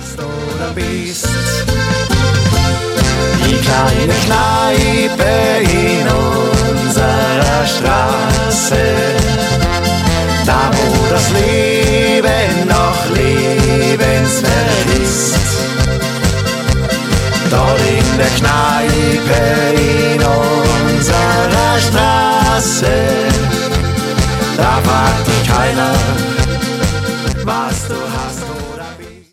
warst oder bist. Die kleine Kneipe in unserer Straße, da wo das Leben noch lebenswert ist. Dort in der Kneipe in unserer Straße, da fragt dich keiner,